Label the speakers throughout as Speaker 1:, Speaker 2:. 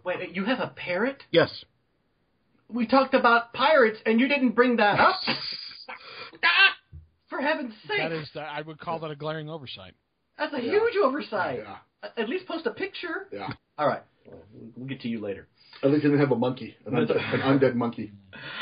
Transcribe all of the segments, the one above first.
Speaker 1: Wait, you have a parrot?
Speaker 2: Yes.
Speaker 1: We talked about pirates, and you didn't bring that up? For heaven's sake.
Speaker 3: I would call that a glaring oversight.
Speaker 1: That's a huge oversight.
Speaker 2: Yeah.
Speaker 1: At least post a picture.
Speaker 2: Yeah.
Speaker 1: All right. We'll get to you later.
Speaker 2: At least he didn't have a monkey, an undead monkey.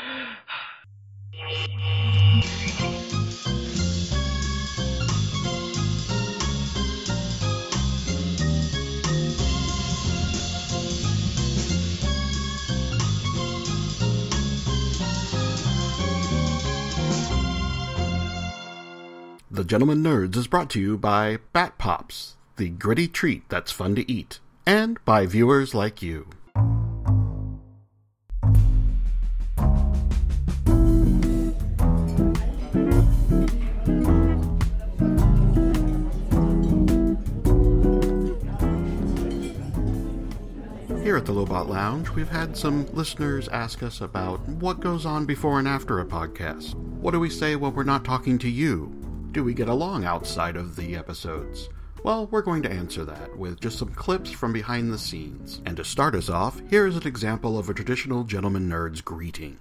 Speaker 4: The Gentleman Nerds is brought to you by Bat Pops, the gritty treat that's fun to eat, and by viewers like you. Here at the Lobot Lounge, we've had some listeners ask us about what goes on before and after a podcast. What do we say when we're not talking to you? Do we get along outside of the episodes? Well, we're going to answer that with just some clips from behind the scenes. And to start us off, here is an example of a traditional Gentleman Nerd's greeting.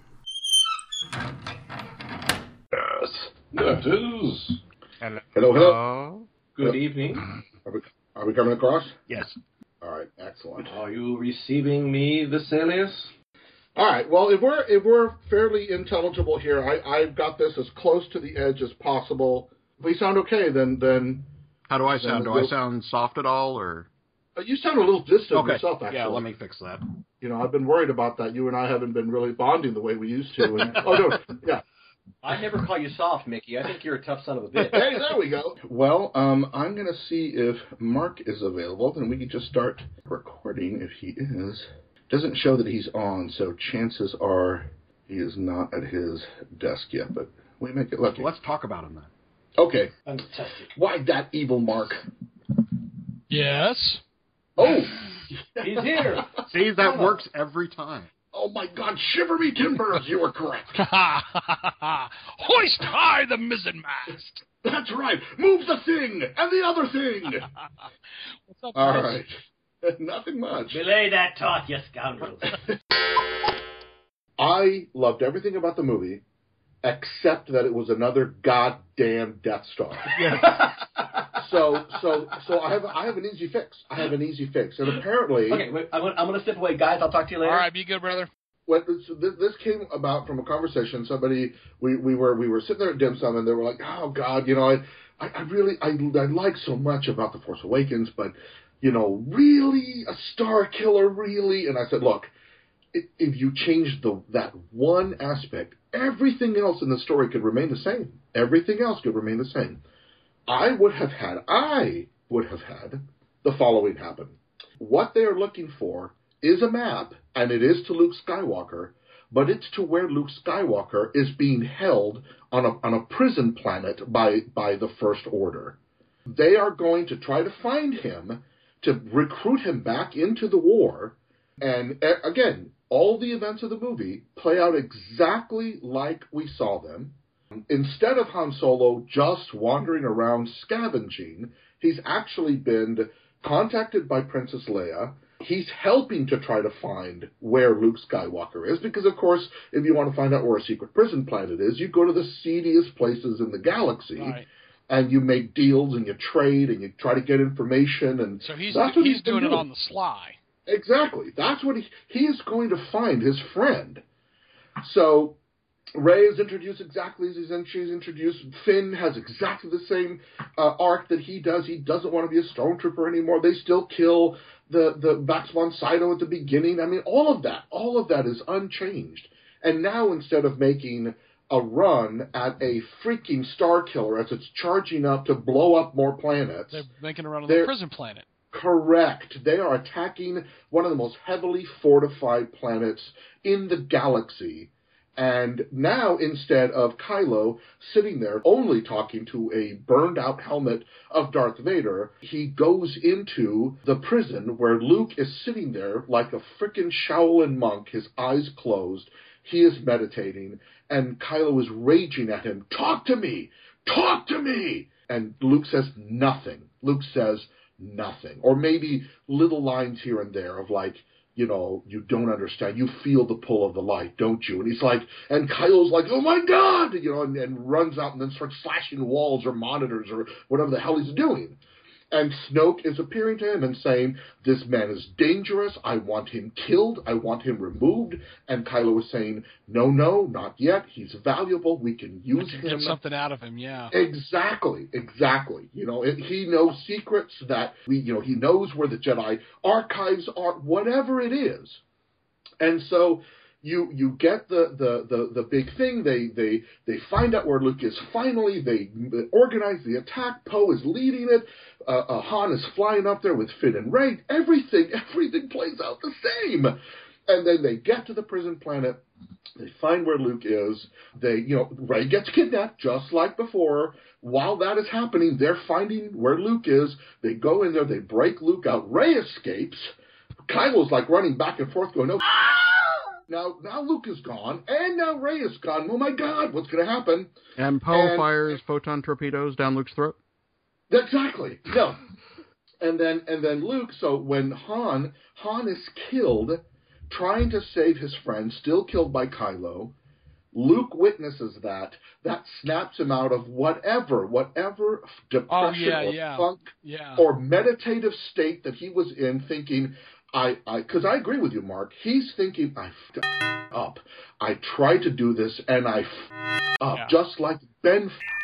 Speaker 5: Yes, that is.
Speaker 2: Hello, hello.
Speaker 5: Good evening.
Speaker 2: Are we coming across?
Speaker 3: Yes.
Speaker 2: All right, excellent.
Speaker 5: Are you receiving me, Vesalius?
Speaker 2: All right. Well, if we're fairly intelligible here, I've got this as close to the edge as possible. If we sound okay, then
Speaker 4: How do I sound? Do I sound soft at all, or?
Speaker 2: You sound a little distant
Speaker 4: Okay.
Speaker 2: yourself, actually.
Speaker 4: Yeah, let me fix that.
Speaker 2: You know, I've been worried about that. You and I haven't been really bonding the way we used to. And, oh, no, yeah.
Speaker 1: I never call you soft, Mickey. I think you're a tough son of a bitch.
Speaker 2: Hey, there we go. Well, I'm going to see if Mark is available. Then we can just start recording if he is. Doesn't show that he's on, so chances are he is not at his desk yet, but we may get lucky.
Speaker 4: Let's talk about him then.
Speaker 2: Okay.
Speaker 1: Fantastic.
Speaker 2: Why that evil Mark?
Speaker 3: Yes.
Speaker 2: Oh!
Speaker 1: He's here.
Speaker 4: See, that works every time.
Speaker 2: Oh, my God, shiver me timbers, you were correct.
Speaker 3: Hoist high the mizzen mast.
Speaker 2: That's right. Move the thing and the other thing.
Speaker 3: What's up,
Speaker 2: All
Speaker 3: guys?
Speaker 2: right. Nothing much.
Speaker 1: Belay that talk, you scoundrels.
Speaker 2: I loved everything about the movie except that it was another goddamn Death Star. So I have an easy fix. And apparently...
Speaker 1: Okay, wait, I'm going to step away. Guys, I'll talk to you later.
Speaker 3: All right, be good, brother.
Speaker 2: So this came about from a conversation. Somebody, we were sitting there at dim sum, and they were like, "Oh God, you know, I really like so much about The Force Awakens, but you know, really a star killer, really." And I said, "Look, if you change that one aspect, everything else in the story could remain the same. Everything else could remain the same." I would have had the following happen. What they are looking for is a map, and it is to Luke Skywalker, but it's to where Luke Skywalker is being held on a prison planet by the First Order. They are going to try to find him, to recruit him back into the war, and again, all the events of the movie play out exactly like we saw them. Instead of Han Solo just wandering around scavenging, he's actually been contacted by Princess Leia. He's helping to try to find where Luke Skywalker is, because, of course, if you want to find out where a secret prison planet is, you go to the seediest places in the galaxy,
Speaker 3: Right.
Speaker 2: and you make deals, and you trade, and you try to get information, and
Speaker 3: So he's
Speaker 2: he's
Speaker 3: doing it on the sly.
Speaker 2: Exactly. That's what he is going to find his friend. So Rey is introduced exactly as she's introduced. Finn has exactly the same arc that he does. He doesn't want to be a stormtrooper anymore. They still kill the Vax von Sydow at the beginning. I mean, all of that is unchanged. And now, instead of making a run at a freaking star killer as it's charging up to blow up more planets,
Speaker 3: They're making a run on the prison planet.
Speaker 2: Correct. They are attacking one of the most heavily fortified planets in the galaxy. And now, instead of Kylo sitting there only talking to a burned-out helmet of Darth Vader, he goes into the prison where Luke is sitting there like a frickin' Shaolin monk, his eyes closed. He is meditating, and Kylo is raging at him, "Talk to me! Talk to me!" And Luke says nothing. Or maybe little lines here and there of like, you don't understand. You feel the pull of the light, don't you? And he's like, and Kylo's like, oh my God, and runs out and then starts slashing walls or monitors or whatever the hell he's doing. And Snoke is appearing to him and saying, this man is dangerous. I want him killed. I want him removed. And Kylo is saying, no, not yet. He's valuable. We can use him.
Speaker 3: Get something out of him, yeah.
Speaker 2: Exactly. He knows secrets that he knows where the Jedi archives are, whatever it is. And so you get the big thing. They find out where Luke is finally. They organize the attack. Poe is leading it. Han is flying up there with Finn and Rey. Everything plays out the same. And then they get to the prison planet. They find where Luke is. Rey gets kidnapped just like before. While that is happening, they're finding where Luke is. They go in there. They break Luke out. Rey escapes. Kylo's like running back and forth going, no. Now Luke is gone, and now Rey is gone. Oh my God, what's going to happen?
Speaker 4: And Poe fires photon torpedoes down Luke's throat.
Speaker 2: Exactly. No. And then Luke. So when Han is killed, trying to save his friend, still killed by Kylo. Luke witnesses that. That snaps him out of whatever depression or funk or meditative state that he was in, thinking, because I agree with you, Mark. He's thinking, I f***ed up. I tried to do this, and I f***ed up, just like Ben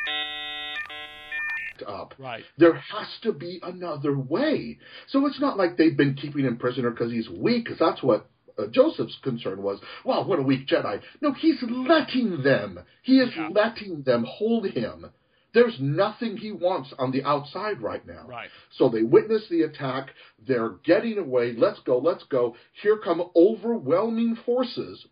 Speaker 2: f***ed up.
Speaker 3: Right.
Speaker 2: There has to be another way. So it's not like they've been keeping him prisoner because he's weak, because that's what Joseph's concern was. Well, what a weak Jedi. No, he's letting them. He is letting them hold him. There's nothing he wants on the outside right now.
Speaker 3: Right.
Speaker 2: So they witness the attack. They're getting away. Let's go. Here come overwhelming forces.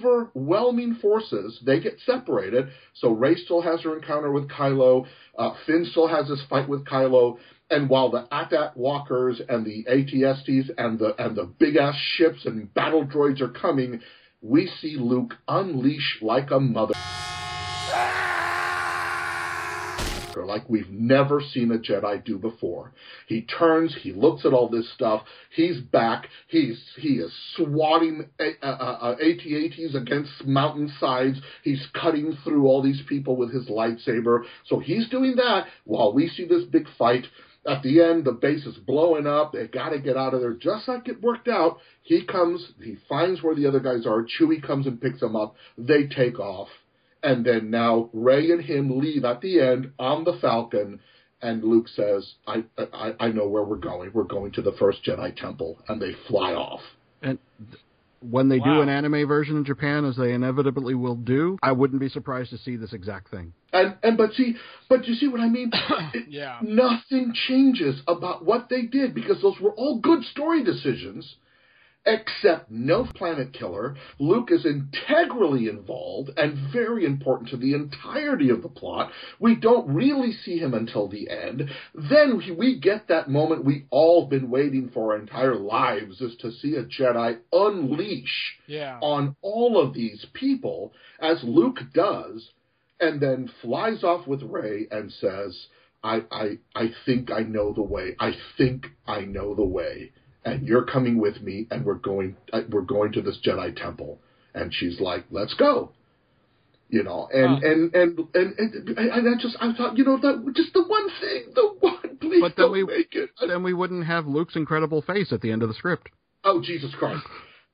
Speaker 2: They get separated. So Rey still has her encounter with Kylo. Finn still has his fight with Kylo. And while the AT-AT walkers and the AT-STs and the big-ass ships and battle droids are coming, we see Luke unleash like a mother... like we've never seen a Jedi do before. He turns, he looks at all this stuff, he's back, he is swatting AT-ATs against mountainsides, he's cutting through all these people with his lightsaber. So he's doing that while we see this big fight. At the end, the base is blowing up, they gotta get out of there, just like it worked out. He comes, he finds where the other guys are, Chewie comes and picks them up, they take off. And then now Rey and him leave at the end on the Falcon, and Luke says, I know where we're going. We're going to the first Jedi Temple, and they fly off.
Speaker 4: And when they do an anime version in Japan, as they inevitably will do, I wouldn't be surprised to see this exact thing.
Speaker 2: But you see what I mean? Nothing changes about what they did, because those were all good story decisions. Except no planet killer. Luke is integrally involved and very important to the entirety of the plot. We don't really see him until the end. Then we get that moment we all been waiting for our entire lives, is to see a Jedi unleash on all of these people, as Luke does, and then flies off with Rey and says, I think I know the way. I think I know the way. And you're coming with me, and we're going to this Jedi temple. And she's like, let's go. And I thought, that just the one thing, please
Speaker 4: but
Speaker 2: don't make it.
Speaker 4: Then we wouldn't have Luke's incredible face at the end of the script.
Speaker 2: Oh, Jesus Christ.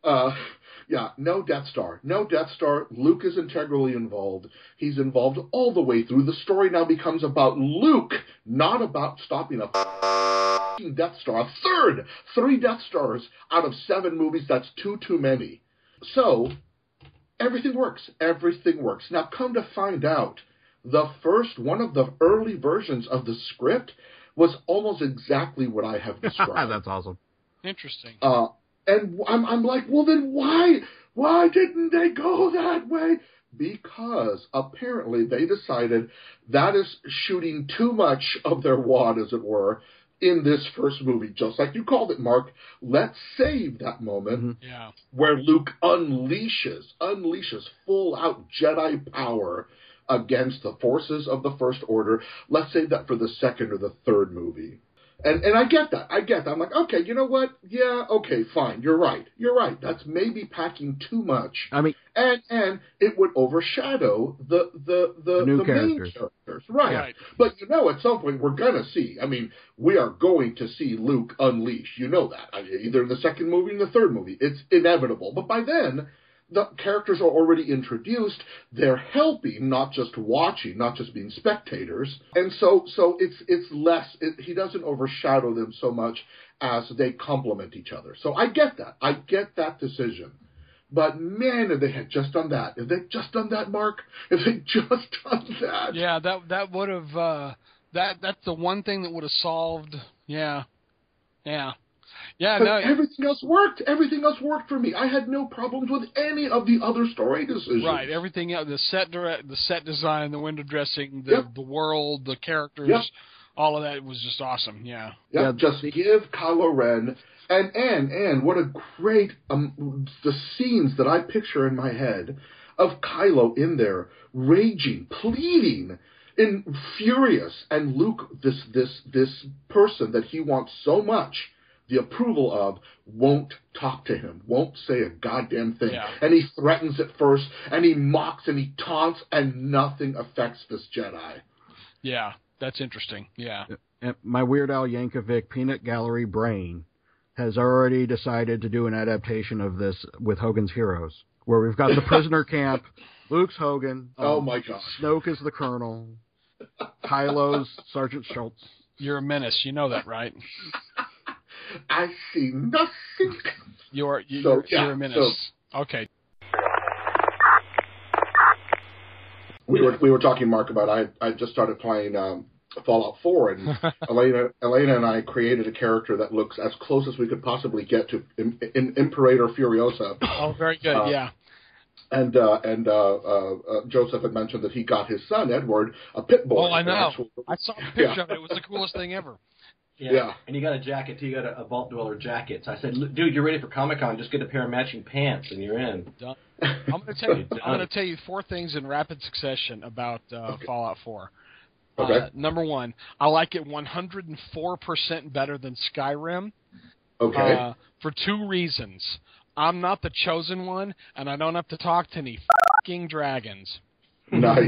Speaker 2: No Death Star. No Death Star. Luke is integrally involved. He's involved all the way through. The story now becomes about Luke, not about stopping a Death Star. A third! 3 Death Stars out of 7 movies. That's too many. So, everything works. Now, come to find out, one of the early versions of the script was almost exactly what I have described.
Speaker 4: That's awesome.
Speaker 3: Interesting.
Speaker 2: And I'm like, well, then why didn't they go that way? Because apparently they decided that is shooting too much of their wad, as it were, in this first movie, just like you called it, Mark. Let's save that moment where Luke unleashes full-out Jedi power against the forces of the First Order. Let's save that for the second or the third movie. And I get that. I'm like, okay, you know what? Yeah, okay, fine. You're right. That's maybe packing too much.
Speaker 6: I mean,
Speaker 2: and it would overshadow the
Speaker 6: new
Speaker 2: main
Speaker 6: characters.
Speaker 2: Right. But at some point we're gonna see. I mean, we are going to see Luke unleash. You know that. Either in the second movie or in the third movie. It's inevitable. But by then, the characters are already introduced. They're helping, not just watching, not just being spectators. And so it's less. He doesn't overshadow them so much as they complement each other. So I get that. I get that decision. But man, if they had just done that, Mark, if they just done that.
Speaker 3: Yeah, that would have. That's the one thing that would have solved. Yeah. No,
Speaker 2: everything else worked. Everything else worked for me. I had no problems with any of the other story decisions.
Speaker 3: Right. Everything else, the set design, the window dressing, the world, the characters, all of that was just awesome. Yeah.
Speaker 2: Yeah. Just give Kylo Ren and what a great the scenes that I picture in my head of Kylo in there raging, pleading, and furious, and Luke, this person that he wants so much the approval of, won't talk to him, won't say a goddamn thing.
Speaker 3: Yeah.
Speaker 2: And he threatens at first, and he mocks, and he taunts, and nothing affects this Jedi.
Speaker 3: Yeah, that's interesting. Yeah.
Speaker 6: And my Weird Al Yankovic Peanut Gallery brain has already decided to do an adaptation of this with Hogan's Heroes, where we've got the prisoner camp, Luke's Hogan.
Speaker 2: Oh my gosh.
Speaker 6: Snoke is the Colonel. Kylo's Sergeant Schultz.
Speaker 3: You're a menace. You know that, right?
Speaker 2: I see nothing.
Speaker 3: You're a menace. Okay.
Speaker 2: We were talking, Mark, about I just started playing Fallout 4, and Elena and I created a character that looks as close as we could possibly get to Imperator Furiosa.
Speaker 3: Oh, very good. Yeah.
Speaker 2: And Joseph had mentioned that he got his son Edward a pit bull.
Speaker 3: Oh, I know. I saw a picture of it. It was the coolest thing ever.
Speaker 5: Yeah. And you got a jacket, too. You got a Vault Dweller jacket. So I said, dude, you're ready for Comic-Con. Just get a pair of matching pants, and you're in.
Speaker 3: Done. I'm going to tell you 4 things in rapid succession about Fallout 4.
Speaker 2: Okay.
Speaker 3: Number 1, I like it 104% better than Skyrim.
Speaker 2: Okay.
Speaker 3: For 2 reasons. I'm not the chosen one, and I don't have to talk to any f***ing dragons.
Speaker 2: Nice.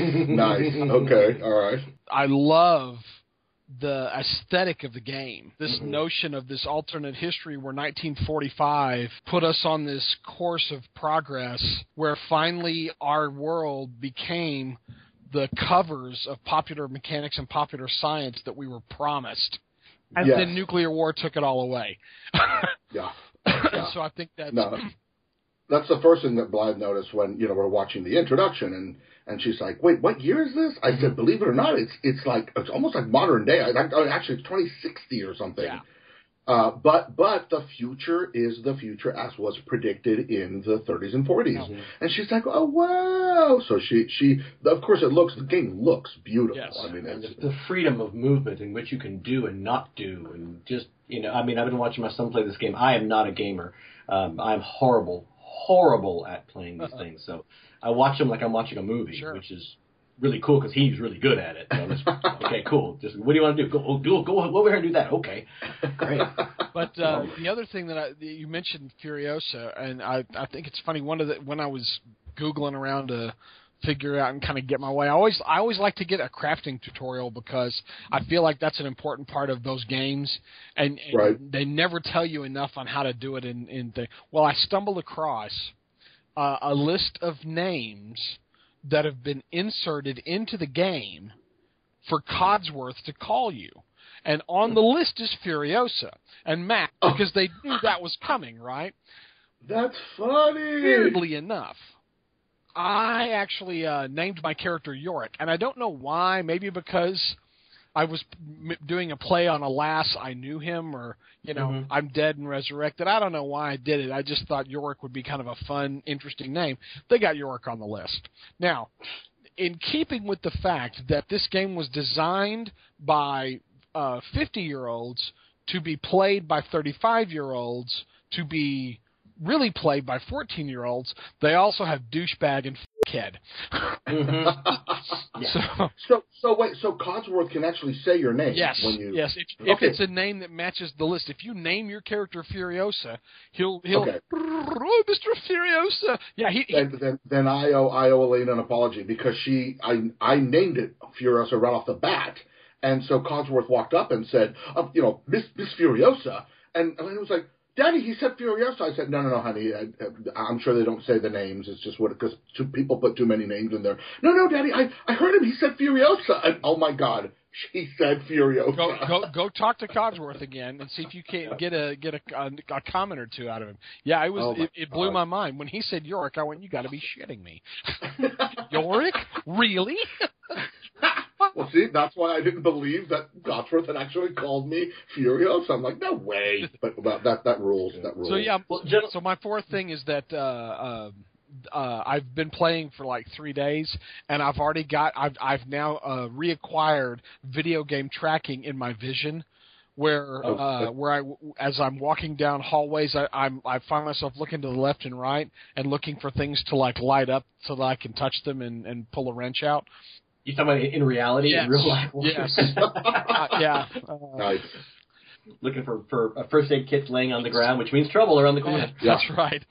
Speaker 2: Okay, all right.
Speaker 3: I love the aesthetic of the game. This notion of this alternate history where 1945 put us on this course of progress where finally our world became the covers of Popular Mechanics and Popular Science that we were promised. And then nuclear war took it all away.
Speaker 2: Yeah.
Speaker 3: So I think that's...
Speaker 2: No, that's the first thing that Blythe noticed when, we're watching the introduction, and she's like, wait, what year is this? I said, believe it or not, it's almost like modern day. Actually, it's 2060 or something.
Speaker 3: Yeah.
Speaker 2: But the future is the future as was predicted in the 30s and 40s. Mm-hmm. And she's like, oh, wow. So she of course, the game looks beautiful.
Speaker 3: Yes.
Speaker 2: I mean,
Speaker 5: it's the freedom of movement in which you can do and not do. And just, I've been watching my son play this game. I am not a gamer. I'm horrible at playing these things. So I watch them like I'm watching a movie, which is really cool because he's really good at it. So okay, cool. Just what do you want to do? Go over here and do that. Okay, great.
Speaker 3: But the other thing that you mentioned, Furiosa, and I think it's funny. When I was Googling around to figure out and kind of get my way, I always like to get a crafting tutorial because I feel like that's an important part of those games, and they never tell you enough on how to do it. Well, I stumbled across a list of names that have been inserted into the game for Codsworth to call you. And on the list is Furiosa and Matt, because they knew that was coming, right?
Speaker 2: That's funny.
Speaker 3: Weirdly enough, I actually named my character Yorick, and I don't know why. Maybe because I was doing a play on Alas, I knew him, or, I'm dead and resurrected. I don't know why I did it. I just thought Yorick would be kind of a fun, interesting name. They got Yorick on the list. Now, in keeping with the fact that this game was designed by 50-year-olds to be played by 35-year-olds to be really played by 14-year-olds, they also have douchebag and dickhead.
Speaker 5: Mm-hmm.
Speaker 3: Yeah.
Speaker 2: So wait, so Codsworth can actually say your name
Speaker 3: Yes,
Speaker 2: when you...
Speaker 3: yes. If it's a name that matches the list, if you name your character Furiosa, he'll
Speaker 2: Okay.
Speaker 3: oh, Mr. Furiosa. Yeah,
Speaker 2: Then I owe Elaine an apology because I named it Furiosa right off the bat, and so Codsworth walked up and said, Miss Furiosa, and Elaine was like, Daddy, he said Furiosa. I said, no, honey. I'm sure they don't say the names. It's just because people put too many names in there. No, Daddy, I heard him. He said Furiosa. And, oh, my God. She said Furiosa.
Speaker 3: Go talk to Codsworth again and see if you can't get a comment or two out of him. Yeah, it blew my mind. When he said Yorick, I went, you got to be shitting me. Yorick? Really?
Speaker 2: Well, see, that's why I didn't believe that Codsworth had actually called me Furiosa. I'm like, no way. But that rules. That rules.
Speaker 3: So yeah. So my fourth thing is that I've been playing for like 3 days, and I've now reacquired video game tracking in my vision, where as I'm walking down hallways, I find myself looking to the left and right and looking for things to like light up so that I can touch them and pull a wrench out.
Speaker 5: You talking about in reality,
Speaker 3: yes.
Speaker 5: in real life?
Speaker 3: Yes. Yeah.
Speaker 2: Nice.
Speaker 5: Looking for a first aid kit laying on the ground, which means trouble around the corner.
Speaker 2: Yeah.
Speaker 3: That's right.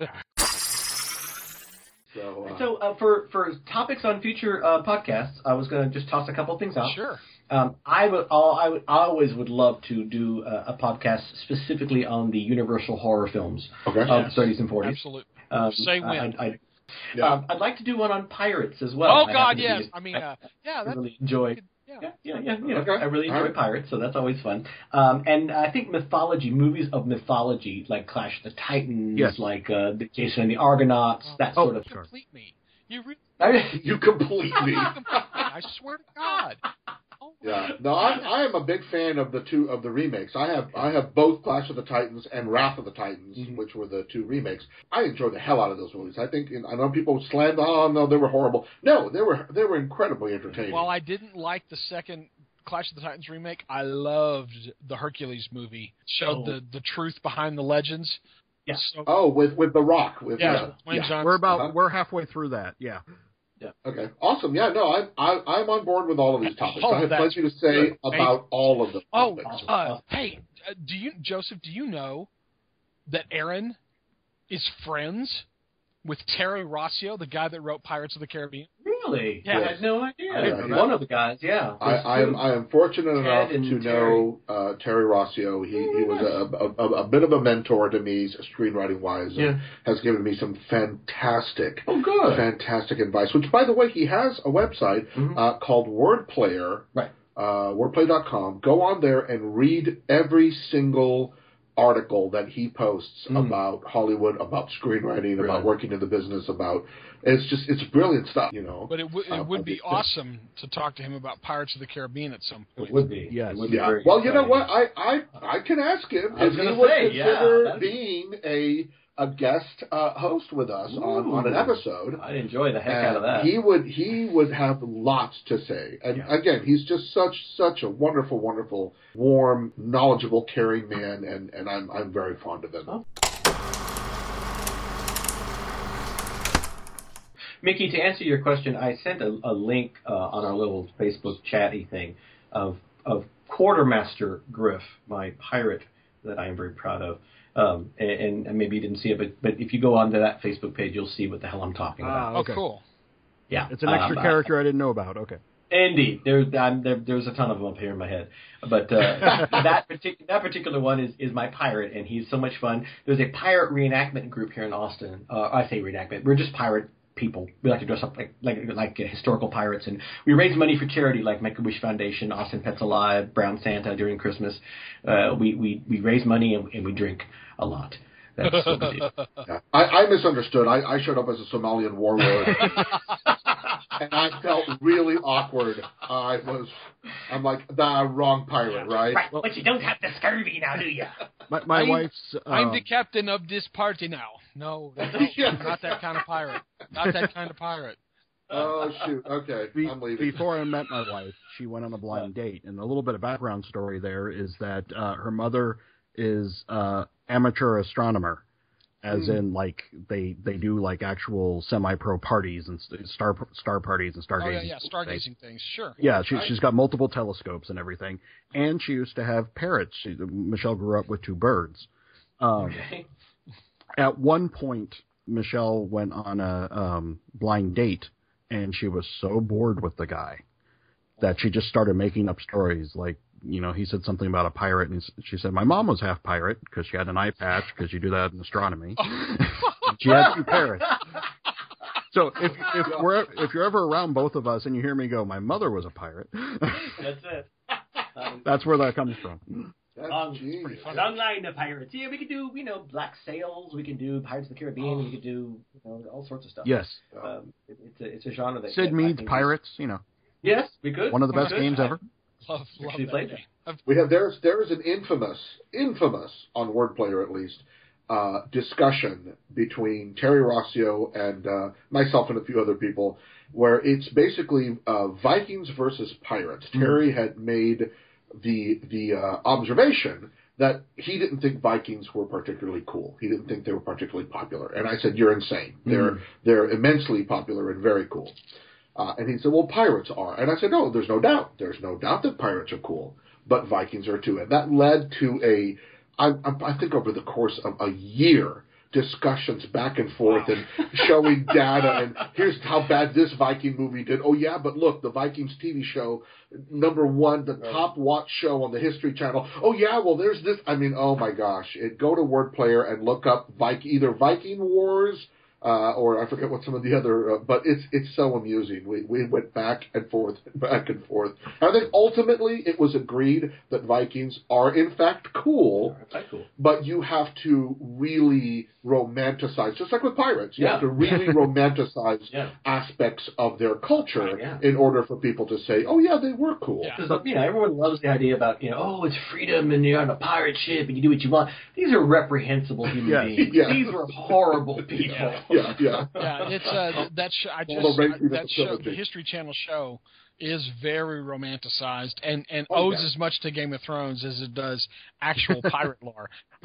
Speaker 5: So for topics on future podcasts, I was going to just toss a couple things out.
Speaker 3: Sure.
Speaker 5: I always would love to do a podcast specifically on the Universal horror films of the 30s and 40s.
Speaker 3: Absolutely. Say when.
Speaker 5: I'd like to do one on pirates as well.
Speaker 3: Oh God, yes. I
Speaker 5: really enjoy.
Speaker 2: Okay.
Speaker 5: I really enjoy pirates, so that's always fun. And I think movies of mythology, like Clash of the Titans, like the Jason and the Argonauts, that sort of.
Speaker 3: Complete me. You
Speaker 2: complete me.
Speaker 3: I swear to God.
Speaker 2: Yeah. No, I am a big fan of the remakes. I have both Clash of the Titans and Wrath of the Titans, which were the 2 remakes. I enjoyed the hell out of those movies. I know people slammed, no, they were horrible. No, they were incredibly entertaining.
Speaker 3: While I didn't like the second Clash of the Titans remake, I loved the Hercules movie. Showed the truth behind the legends.
Speaker 5: Yeah.
Speaker 3: So,
Speaker 2: with The Rock.
Speaker 6: We're halfway through that. Yeah.
Speaker 5: Yeah.
Speaker 2: Okay. Awesome. Yeah. No, I'm on board with all of these topics. I have plenty to say about all of them.
Speaker 3: Hey, Joseph? Do you know that Aaron is friends with Terry Rossio, the guy that wrote Pirates of the Caribbean?
Speaker 5: Really?
Speaker 3: Yeah.
Speaker 5: I had no idea. One of the guys. Yeah.
Speaker 2: I am fortunate enough to know Terry Rossio. He was a bit of a mentor to me, screenwriting wise, and has given me some fantastic advice. Which, by the way, he has a website called Wordplayer.
Speaker 5: Right.
Speaker 2: Wordplay.com. Go on there and read every single article that he posts about Hollywood, about screenwriting, about working in the business, it's brilliant stuff,
Speaker 3: But it would be awesome to talk to him about Pirates of the Caribbean at some point.
Speaker 5: It would be.
Speaker 6: Yes.
Speaker 5: It would be very
Speaker 2: well, you know
Speaker 5: exciting.
Speaker 2: what? I can ask him
Speaker 5: I was
Speaker 2: if he
Speaker 5: gonna
Speaker 2: would
Speaker 5: say,
Speaker 2: consider being a guest host with us on an episode.
Speaker 5: I'd enjoy the heck out of that.
Speaker 2: He would have lots to say. And again, he's just such a wonderful, wonderful, warm, knowledgeable, caring man, and I'm very fond of him.
Speaker 5: Oh. Mickey, to answer your question, I sent a link on our little Facebook chatty thing of Quartermaster Griff, my pirate that I am very proud of. And maybe you didn't see it, but if you go onto that Facebook page, you'll see what the hell I'm talking about.
Speaker 6: Okay.
Speaker 3: Oh, cool.
Speaker 5: Yeah,
Speaker 6: it's an extra character I didn't know about. Okay.
Speaker 5: Indeed, there's a ton of them up here in my head, but that particular one is my pirate, and he's so much fun. There's a pirate reenactment group here in Austin. I say reenactment, we're just pirate people. We like to dress up like historical pirates, and we raise money for charity like Make-A-Wish Foundation, Austin Pets Alive, Brown Santa during Christmas. We raise money and we drink a lot. That's what we do.
Speaker 2: Yeah. I misunderstood. I showed up as a Somalian warlord, and I felt really awkward. I'm like the wrong pirate, right?
Speaker 5: Right, but you don't have the scurvy now, do you?
Speaker 6: My wife's.
Speaker 3: I'm the captain of this party now. No, not that kind of pirate. Not that kind of pirate.
Speaker 2: Oh, shoot. Okay, I'm leaving.
Speaker 6: Before I met my wife, she went on a blind date. And a little bit of background story there is that her mother is amateur astronomer. as in like they do like actual semi-pro parties and star parties and stargazing.
Speaker 3: Oh yeah, stargazing things. Sure.
Speaker 6: Yeah, she's got multiple telescopes and everything, and she used to have parrots. Michelle grew up with 2 birds.
Speaker 5: Okay.
Speaker 6: At one point, Michelle went on a blind date, and she was so bored with the guy that she just started making up stories. Like, he said something about a pirate, and she said, my mom was half pirate because she had an eye patch, because you do that in astronomy. She had 2 parrots. So if you're ever around both of us and you hear me go, my mother was a pirate,
Speaker 5: That's it.
Speaker 6: that's where that comes from.
Speaker 2: That's genius.
Speaker 5: Long line of pirates. Yeah, we could do, Black Sails. We can do Pirates of the Caribbean. We could do, all sorts of stuff.
Speaker 6: Yes.
Speaker 5: It's a genre that
Speaker 6: Sid Mead's Pirates,
Speaker 5: Yes, we could.
Speaker 6: one of the best games ever.
Speaker 3: Love
Speaker 5: Actually
Speaker 3: that
Speaker 5: played
Speaker 3: game.
Speaker 2: We have there is an infamous on Word Player at least discussion between Terry Rossio and myself and a few other people, where it's basically Vikings versus pirates. Terry had made the observation that he didn't think Vikings were particularly cool. He didn't think they were particularly popular. And I said, you're insane. They're immensely popular and very cool. And he said, well, pirates are. And I said, no, there's no doubt. There's no doubt that pirates are cool, but Vikings are too. And that led to I think over the course of a year, discussions back and forth and showing data and here's how bad this Viking movie did. Oh yeah, but look, the Vikings TV show, #1, the top watch show on the History Channel. Oh yeah, well there's this. I mean, oh my gosh, go to Word Player and look up either Viking Wars. Or I forget what some of the other, but it's so amusing. We went back and forth. And I think ultimately it was agreed that Vikings are in fact cool, but you have to really romanticize, just like with pirates. You have to really romanticize aspects of their culture in order for people to say, oh yeah, they were cool.
Speaker 5: Because everyone loves the idea about oh, it's freedom and you're on a pirate ship and you do what you want. These are reprehensible human beings. These were horrible people.
Speaker 2: Yeah.
Speaker 3: It's that show, the History Channel show, is very romanticized and owes as much to Game of Thrones as it does actual pirate lore.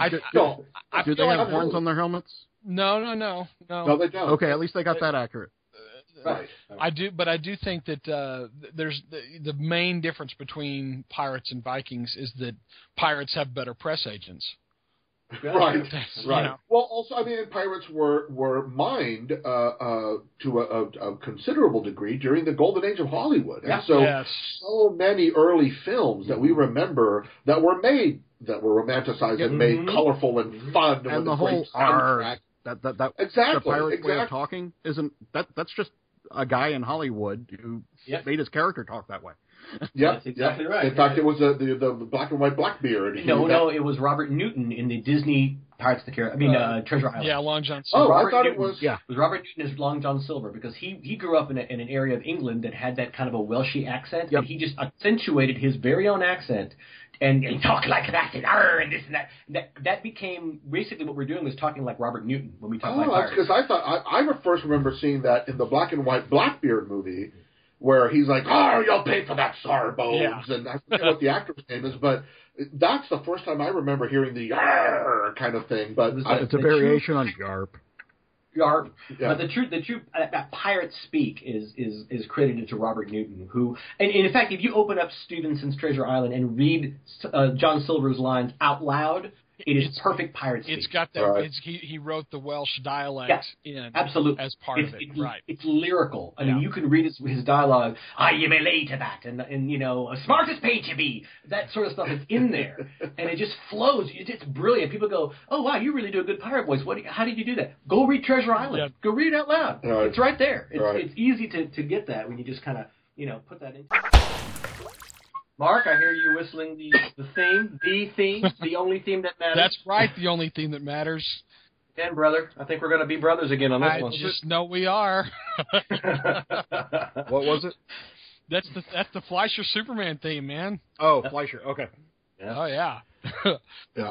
Speaker 6: Do they have horns on their helmets?
Speaker 3: No.
Speaker 2: No, they don't.
Speaker 6: Okay, at least they got that accurate.
Speaker 2: Right.
Speaker 3: I do think that there's the main difference between pirates and Vikings is that pirates have better press agents.
Speaker 2: Right. Well, also, I mean, pirates were mined to a considerable degree during the golden age of Hollywood, and so many early films that we remember that were made that were romanticized and made colorful and fun,
Speaker 6: and the whole soundtrack. That
Speaker 2: exactly
Speaker 6: the pirate's way of talking isn't that's just a guy in Hollywood who made his character talk that way.
Speaker 5: That's exactly right.
Speaker 2: In fact, it was the black and white Blackbeard.
Speaker 5: No, it was Robert Newton in the Disney Pirates of the Caribbean. Treasure Island.
Speaker 3: Yeah, Long John Silver.
Speaker 2: Oh,
Speaker 5: Robert
Speaker 2: I thought
Speaker 5: Newton,
Speaker 2: it was.
Speaker 5: It was Robert Newton as Long John Silver because he grew up in an area of England that had that kind of a Welshy accent, and he just accentuated his very own accent. And he talked like that, and this and that. That became basically what we're doing is talking like Robert Newton when we talk like pirates.
Speaker 2: Because I thought I first remember seeing that in the black and white Blackbeard movie, where he's like, "Oh, you'll pay for that, Sarbones," and I forget what the actor's name is, but that's the first time I remember hearing the "yarr" kind of thing. But
Speaker 6: it's a variation on yarp.
Speaker 5: Yarp. Yeah. But the true that pirate speak is credited to Robert Newton, who, and in fact, if you open up Stevenson's Treasure Island and read John Silver's lines out loud, it is perfect pirate speak.
Speaker 3: It's got that. Right. He wrote the Welsh dialect in
Speaker 5: absolutely
Speaker 3: as part of it. Right.
Speaker 5: It's lyrical. I mean, you can read his dialogue. You may lay to that, and smart as page you be. That sort of stuff is in there, and it just flows. It's brilliant. People go, "Oh wow, you really do a good pirate voice. How did you do that? Go read Treasure Island. Yeah. Go read it out loud. Right. It's right there. It's easy to get that when you just kind of put that in." Mark, I hear you whistling the theme, the only theme that matters.
Speaker 3: That's right, the only theme that matters.
Speaker 5: Again, brother, I think we're going to be brothers again on this one.
Speaker 3: I just know we are.
Speaker 6: What was it?
Speaker 3: That's the Fleischer Superman theme, man.
Speaker 6: Oh, Fleischer. Okay.
Speaker 3: Yeah. Oh yeah.
Speaker 2: Yeah.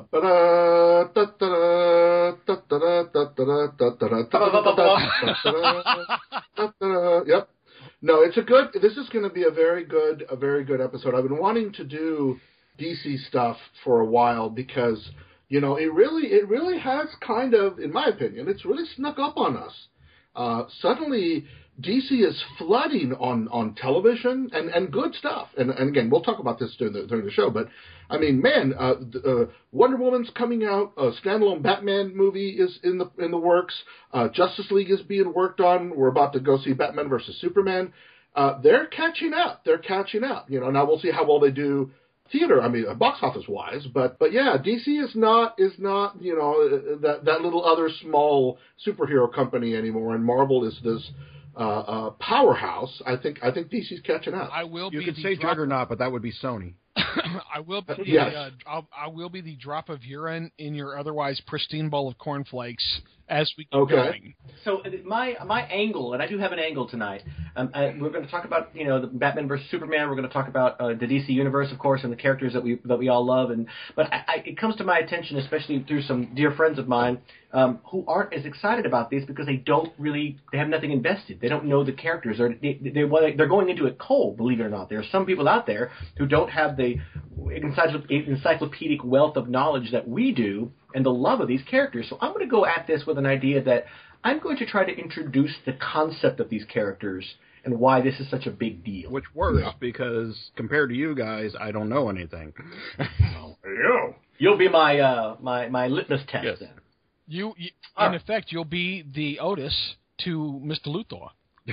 Speaker 2: Yep. No, this is going to be a very good episode. I've been wanting to do DC stuff for a while because It really has kind of, in my opinion, it's really snuck up on us. Suddenly, DC is flooding on television and good stuff. And again, we'll talk about this during the show. But I mean, man, Wonder Woman's coming out. A standalone Batman movie is in the works. Justice League is being worked on. We're about to go see Batman versus Superman. They're catching up. Now we'll see how well they do theater. I mean, box office wise, but yeah, DC is not that little other small superhero company anymore, and Marvel is this powerhouse. I think DC's catching up.
Speaker 6: You could say Juggernaut, but that would be Sony.
Speaker 3: I will be
Speaker 2: Yes.
Speaker 3: I will be the drop of urine in your otherwise pristine bowl of cornflakes as we keep
Speaker 2: Okay.
Speaker 3: going.
Speaker 5: So my angle, and I do have an angle tonight. We're going to talk about the Batman versus Superman. We're going to talk about the DC universe, of course, and the characters that we all love. But it comes to my attention, especially through some dear friends of mine who aren't as excited about these because they have nothing invested. They don't know the characters. They're going into it cold. Believe it or not, there are some people out there who don't have the encyclopedic wealth of knowledge that we do and the love of these characters. So I'm going to go at this with an idea that I'm going to try to introduce the concept of these characters and why this is such a big deal.
Speaker 6: Which works, because compared to you guys, I don't know anything.
Speaker 5: You'll be my litmus test
Speaker 6: Yes.
Speaker 5: then.
Speaker 3: You in effect, you'll be the Otis to Mr. Luthor.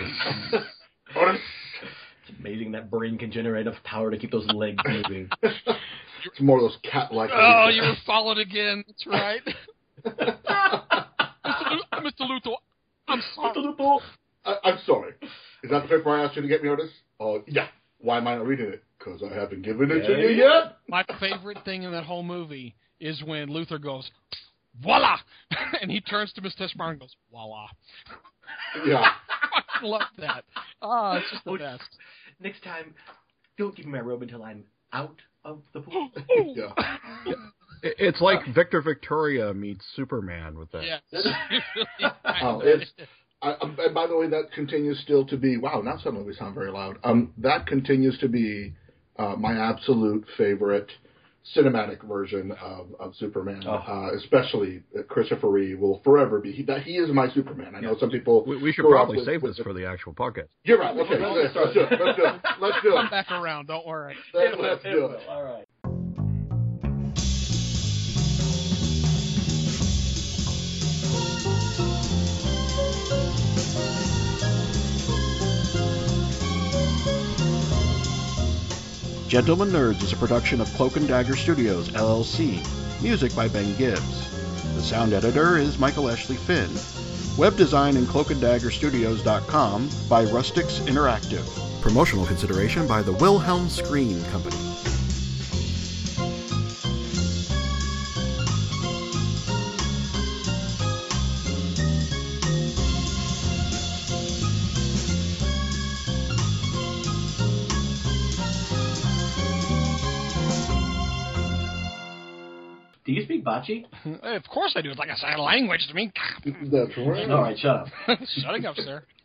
Speaker 5: It's amazing that brain can generate enough power to keep those legs moving.
Speaker 2: It's more of those cat-like.
Speaker 3: Oh, you were followed again. That's right. Mr. Luthor, I'm sorry.
Speaker 2: I'm sorry. Is that the paper I asked you to get me, Otis? Oh, yeah. Why am I not reading it? Because I haven't given it to you yet.
Speaker 3: My favorite thing in that whole movie is when Luthor goes, voila! And he turns to Miss Tessmacher and goes, voila.
Speaker 2: Yeah.
Speaker 3: I love that. Ah, it's just the best.
Speaker 5: Next time, don't give me my robe until I'm out of the pool.
Speaker 2: Yeah.
Speaker 6: It's like Victor Victoria meets Superman with that.
Speaker 3: Yes.
Speaker 2: And by the way, that continues still to be, wow, now suddenly we sound very loud. That continues to be my absolute favorite cinematic version of Superman, especially Christopher Reeve will forever be. He is my Superman. I know some people.
Speaker 6: We should probably save this for the actual podcast.
Speaker 2: You're right. Okay, let's do it. Let's do
Speaker 3: Come
Speaker 2: it.
Speaker 3: back around. Don't worry.
Speaker 2: Let's do it.
Speaker 5: All right.
Speaker 4: Gentlemen Nerds is a production of Cloak and Dagger Studios, LLC. Music by Ben Gibbs. The sound editor is Michael Ashley Finn. Web design and cloakandaggerstudios.com by Rustix Interactive. Promotional consideration by the Wilhelm Screen Company.
Speaker 5: Do you speak Bocce?
Speaker 3: Of course I do. It's like a sign language to me.
Speaker 2: That's right.
Speaker 5: All right, shut up.
Speaker 3: Shutting up, sir.